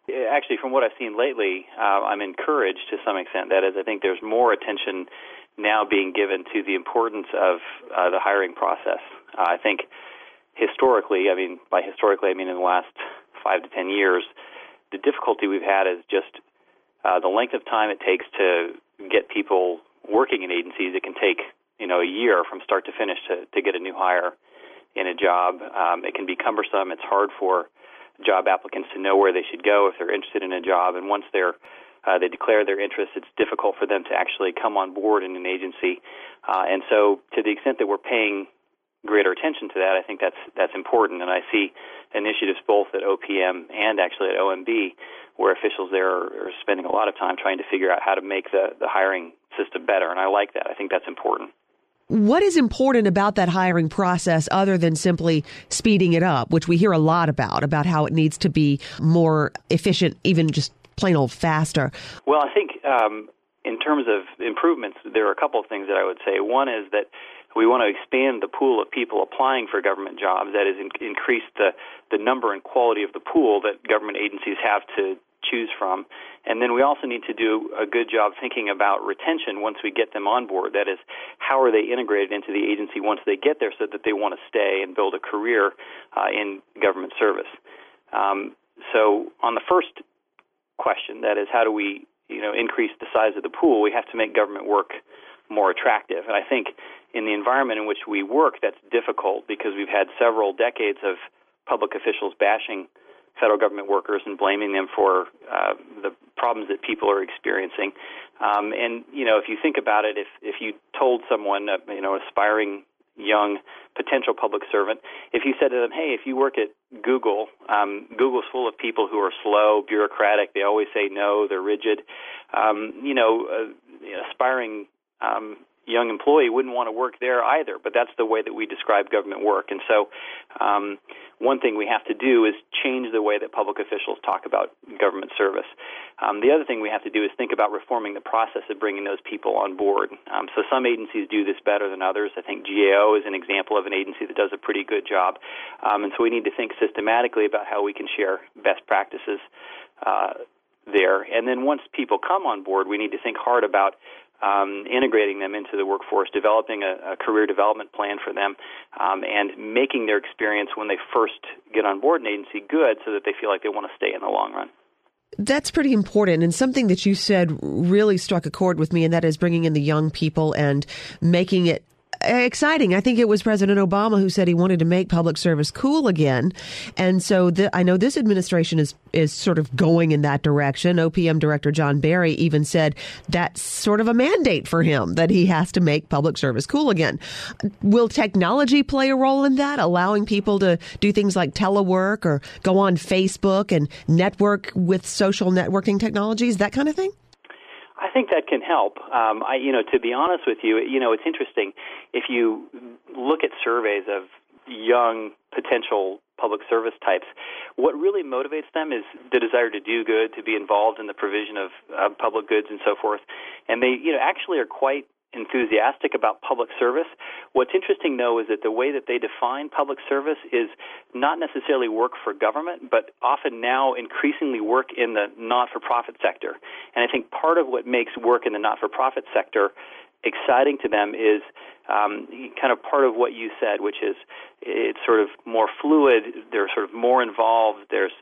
Actually, from what I've seen lately, I'm encouraged to some extent. That is, I think there's more attention now being given to the importance of the hiring process. I think historically, by historically I mean in the last 5 to 10 years, the difficulty we've had is just the length of time it takes to get people working in agencies. It can take a year from start to finish to get a new hire in a job. It can be cumbersome. It's hard for job applicants to know where they should go if they're interested in a job. And once they declare their interest, it's difficult for them to actually come on board in an agency. And so to the extent that we're paying greater attention to that, I think that's important. And I see initiatives both at OPM and actually at OMB where officials there are spending a lot of time trying to figure out how to make the hiring system better. And I like that. I think that's important. What is important about that hiring process other than simply speeding it up, which we hear a lot about how it needs to be more efficient, even just plain old faster? Well, I think in terms of improvements, there are a couple of things that I would say. One is that we want to expand the pool of people applying for government jobs. That is, increase the number and quality of the pool that government agencies have to choose from. And then we also need to do a good job thinking about retention once we get them on board. That is, how are they integrated into the agency once they get there so that they want to stay and build a career in government service. So on the first question, that is, how do we increase the size of the pool, we have to make government work more attractive. And I think in the environment in which we work, that's difficult because we've had several decades of public officials bashing federal government workers and blaming them for the problems that people are experiencing. And, if you think about it, if you told someone, aspiring young potential public servant, if you said to them, hey, if you work at Google, Google's full of people who are slow, bureaucratic, they always say no, they're rigid, aspiring young employee wouldn't want to work there either, but that's the way that we describe government work. And so one thing we have to do is change the way that public officials talk about government service. The other thing we have to do is think about reforming the process of bringing those people on board. So some agencies do this better than others. I think GAO is an example of an agency that does a pretty good job. And so we need to think systematically about how we can share best practices there. And then once people come on board, we need to think hard about integrating them into the workforce, developing a career development plan for them, and making their experience when they first get on board an agency good so that they feel like they want to stay in the long run. That's pretty important. And something that you said really struck a chord with me, and that is bringing in the young people and making it exciting. I think it was President Obama who said he wanted to make public service cool again. And so I know this administration is sort of going in that direction. OPM Director John Barry even said that's sort of a mandate for him, that he has to make public service cool again. Will technology play a role in that, allowing people to do things like telework or go on Facebook and network with social networking technologies, that kind of thing? I think that can help. To be honest with you, it's interesting. If you look at surveys of young potential public service types, what really motivates them is the desire to do good, to be involved in the provision of public goods and so forth. And they, actually are quite enthusiastic about public service. What's interesting, though, is that the way that they define public service is not necessarily work for government, but often now increasingly work in the not-for-profit sector. And I think part of what makes work in the not-for-profit sector exciting to them is kind of part of what you said, which is it's sort of more fluid, they're sort of more involved, there's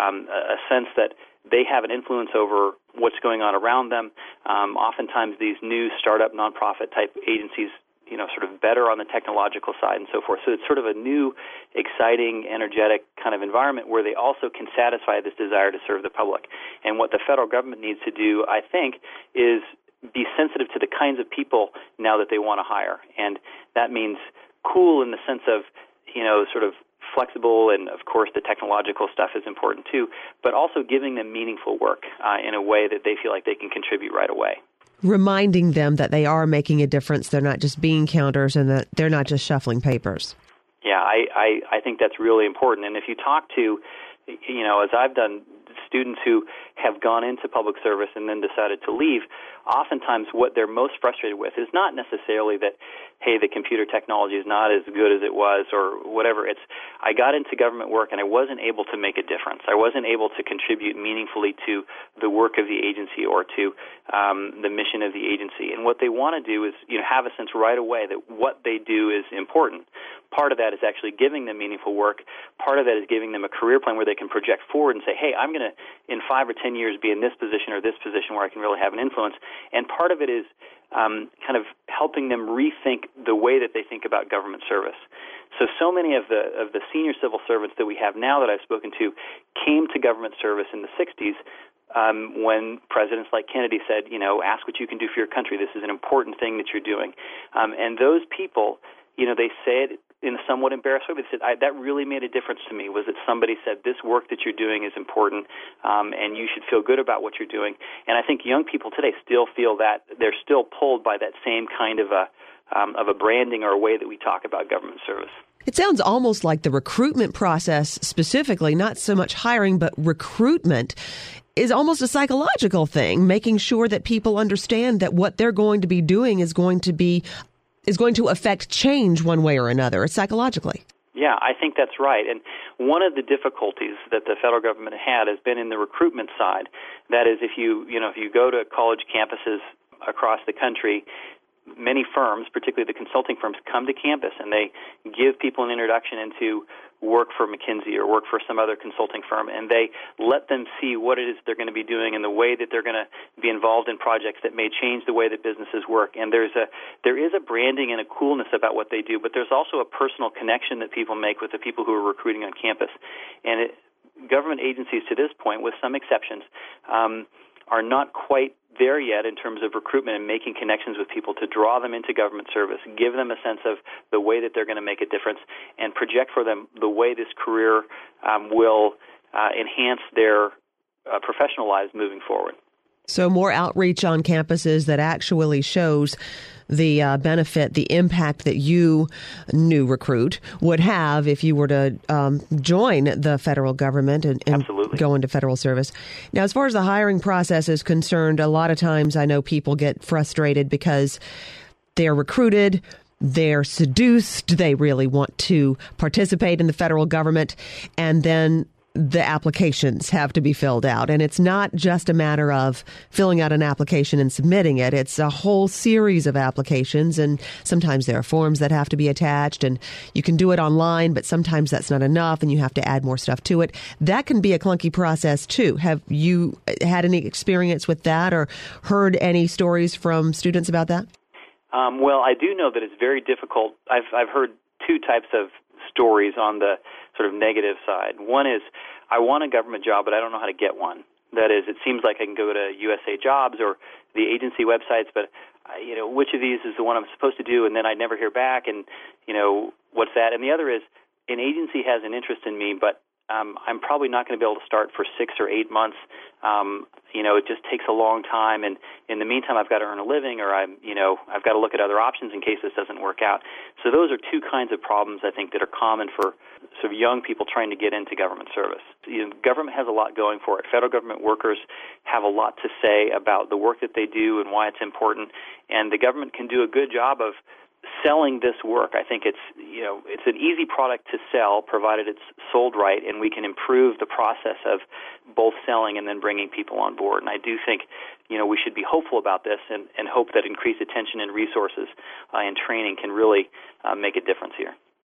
a sense that they have an influence over what's going on around them. Oftentimes these new startup nonprofit type agencies, sort of better on the technological side and so forth. So it's sort of a new, exciting, energetic kind of environment where they also can satisfy this desire to serve the public. And what the federal government needs to do, I think, is be sensitive to the kinds of people now that they want to hire. And that means cool in the sense of, sort of flexible, and of course the technological stuff is important too, but also giving them meaningful work in a way that they feel like they can contribute right away. Reminding them that they are making a difference, they're not just bean counters, and that they're not just shuffling papers. Yeah, I think that's really important. And if you talk to, as I've done students who have gone into public service and then decided to leave, oftentimes what they're most frustrated with is not necessarily that, hey, the computer technology is not as good as it was or whatever. It's, I got into government work and I wasn't able to make a difference. I wasn't able to contribute meaningfully to the work of the agency or to the mission of the agency. And what they want to do is, have a sense right away that what they do is important. Part of that is actually giving them meaningful work. Part of that is giving them a career plan where they can project forward and say, hey, I'm going to, in 5 or 10 years, be in this position or this position where I can really have an influence. And part of it is kind of helping them rethink the way that they think about government service. So many of the senior civil servants that we have now that I've spoken to came to government service in the 60s when presidents like Kennedy said, ask what you can do for your country. This is an important thing that you're doing. And those people, they say it in a somewhat embarrassed way, but they said, that really made a difference to me, was that somebody said, this work that you're doing is important, and you should feel good about what you're doing. And I think young people today still feel that they're still pulled by that same kind of a branding or a way that we talk about government service. It sounds almost like the recruitment process specifically, not so much hiring, but recruitment is almost a psychological thing, making sure that people understand that what they're going to be doing is going to affect change one way or another, psychologically. Yeah, I think that's right. And one of the difficulties that the federal government had has been in the recruitment side. That is, if you go to college campuses across the country, many firms, particularly the consulting firms, come to campus and they give people an introduction into work for McKinsey or work for some other consulting firm, and they let them see what it is they're going to be doing and the way that they're going to be involved in projects that may change the way that businesses work. And there is a branding and a coolness about what they do, but there's also a personal connection that people make with the people who are recruiting on campus. And government agencies, to this point, with some exceptions, are not quite there yet in terms of recruitment and making connections with people to draw them into government service, give them a sense of the way that they're going to make a difference, and project for them the way this career will enhance their professional lives moving forward. So more outreach on campuses that actually shows the benefit, the impact that you, new recruit, would have if you were to join the federal government and go into federal service. Now, as far as the hiring process is concerned, a lot of times I know people get frustrated because they're recruited, they're seduced, they really want to participate in the federal government, and then the applications have to be filled out. And it's not just a matter of filling out an application and submitting it. It's a whole series of applications, and sometimes there are forms that have to be attached, and you can do it online, but sometimes that's not enough and you have to add more stuff to it. That can be a clunky process too. Have you had any experience with that or heard any stories from students about that? Well, I do know that it's very difficult. I've heard two types of stories on the sort of negative side. One is, I want a government job, but I don't know how to get one. That is, it seems like I can go to USA Jobs or the agency websites, but which of these is the one I'm supposed to do, and then I never hear back, and what's that? And the other is, an agency has an interest in me, but I'm probably not going to be able to start for 6 or 8 months. It just takes a long time, and in the meantime, I've got to earn a living, or I've got to look at other options in case this doesn't work out. So those are two kinds of problems, I think, that are common for sort of young people trying to get into government service. Government has a lot going for it. Federal government workers have a lot to say about the work that they do and why it's important, and the government can do a good job of selling this work. I think it's an easy product to sell, provided it's sold right, and we can improve the process of both selling and then bringing people on board. And I do think, we should be hopeful about this and hope that increased attention and resources and training can really make a difference here.